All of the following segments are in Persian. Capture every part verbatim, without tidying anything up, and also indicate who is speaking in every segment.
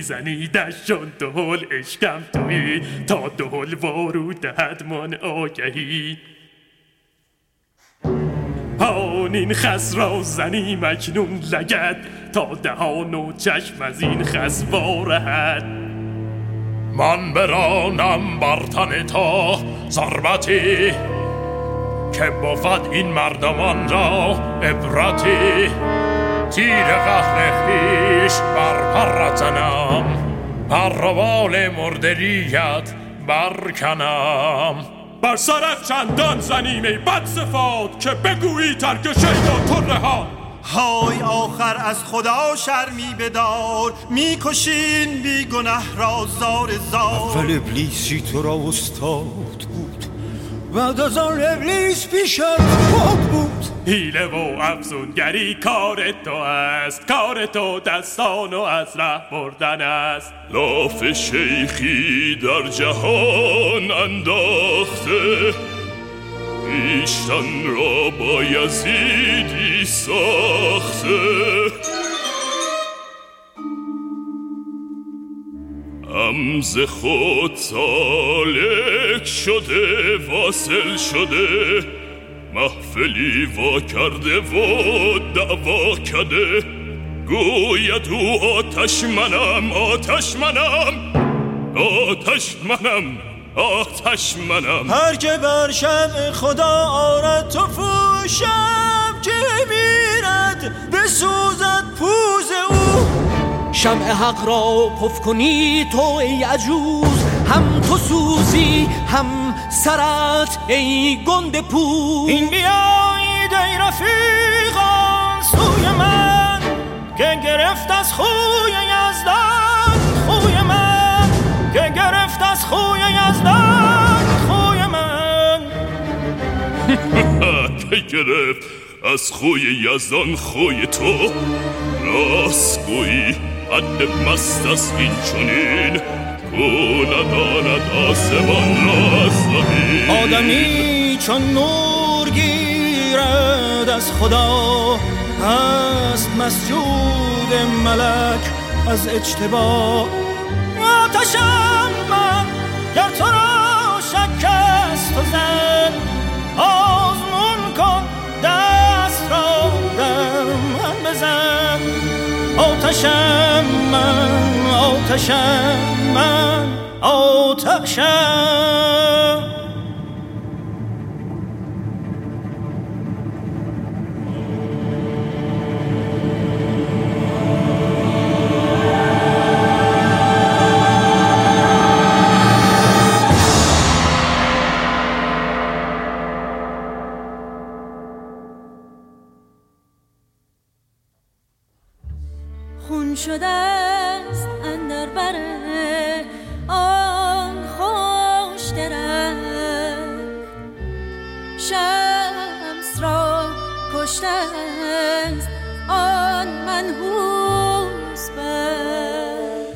Speaker 1: میزنی دشان دهل اشکم تویی تا دهل وارو دهد من آگهی آنین خس را زنی مکنون لگد تا دهان و چشم از این خس وارهد
Speaker 2: من برانم بر تن تا ضربتی که بود این مردمان را عبرتی تیر قهر خویش بر پر زنم پروال مردریت برکنم
Speaker 1: بر سرت چندان زنیم ای بد صفات که بگویی ترک شیدا تو رها
Speaker 3: های آخر از خدا شرمی بدار میکشین بی گناه را زار زار
Speaker 4: اول ابلیسی تو را استاد بود بعد از آن ابلیس پیشت خود بود
Speaker 1: حیله و افزونگری کار تو است کار تو دستان و از ره بردن است
Speaker 2: لاف شیخی در جهان انداخته ایشتن را با یزیدی ساخته امز خود سالک شده واصل شده محفلی وا کرده و دعوا کرده گوید او آتش منم آتش منم آتش منم آتش منم
Speaker 3: هر که بر شمع خدا آرد تو فوشم که میرد بسوزد پوز او
Speaker 5: شمع حق را پف کنی تو ای عجوز هم تو سوزی هم سرت ای گنده پوز
Speaker 3: این بیایید ای رفیقان سوی من که گرفت از خوی یزدان خوی من که گرفت از خوی یزدان خوی من
Speaker 2: که گرفت از خوی یزدان خوی تو راست گویی حد مست است این چنین کو نداند آسمان را زمین
Speaker 3: آدمی چون نور گیرد از خدا هست مسجود ملک از اجتبا آتشم من گر تو را شکست و زن آزمون کن دست را در من بزن آتشم من آتشم من آتشم
Speaker 6: خون شده است اندر بره آن خوش درک شمس را کشته است آن منحوس بخت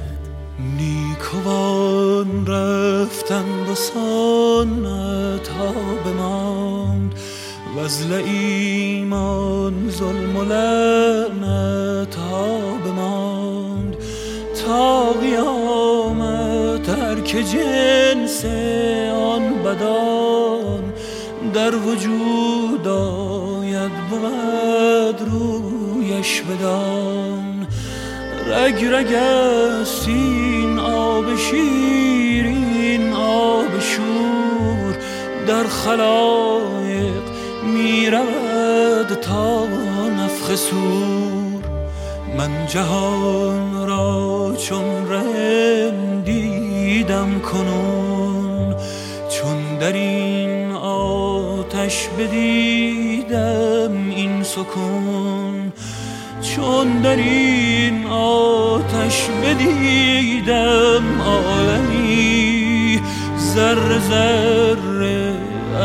Speaker 4: نیکوان رفتند و سنت ها بماند وز ایمان ظلم و لعنت ها بماند تا قیامت ترک جنس آن بدان در وجود آید بود رویش بدان رگ رگ است این آب شیرین آب شور در خلایق می رود تا نفخ صور من جهان را چون رندیدم کنون چون در این آتش بدیدم این سکون چون در این آتش بدیدم عالمی ذره ذره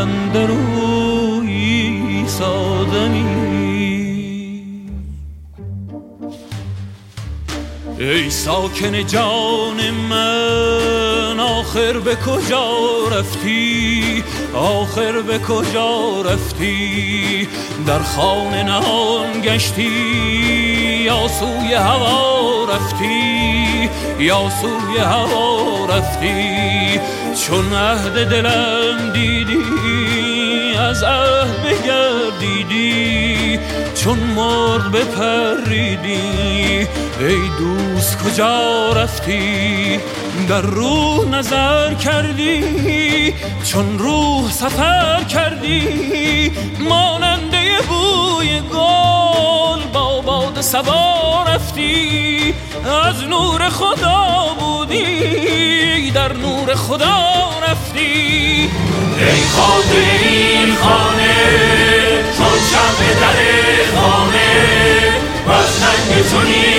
Speaker 4: اندروی سادمی ای ساکن جان من آخر به کجا رفتی آخر به کجا رفتی در خانه نهان گشتی
Speaker 5: یا سوی هوا رفتی، یا سوی هوا رفتی. چون عهد دلم دیدی از عهد بگردیدی، چون مرغ بپریدی ای دوست کجا رفتی. در روح نظر کردی چون روح سفر کردی، ماننده بوی گل با باد صبا رفتی. از نور خدا بودی در نور خدا رفتی.
Speaker 1: ای خاطر این خانه چون شب در خانه، و از ننگ چنین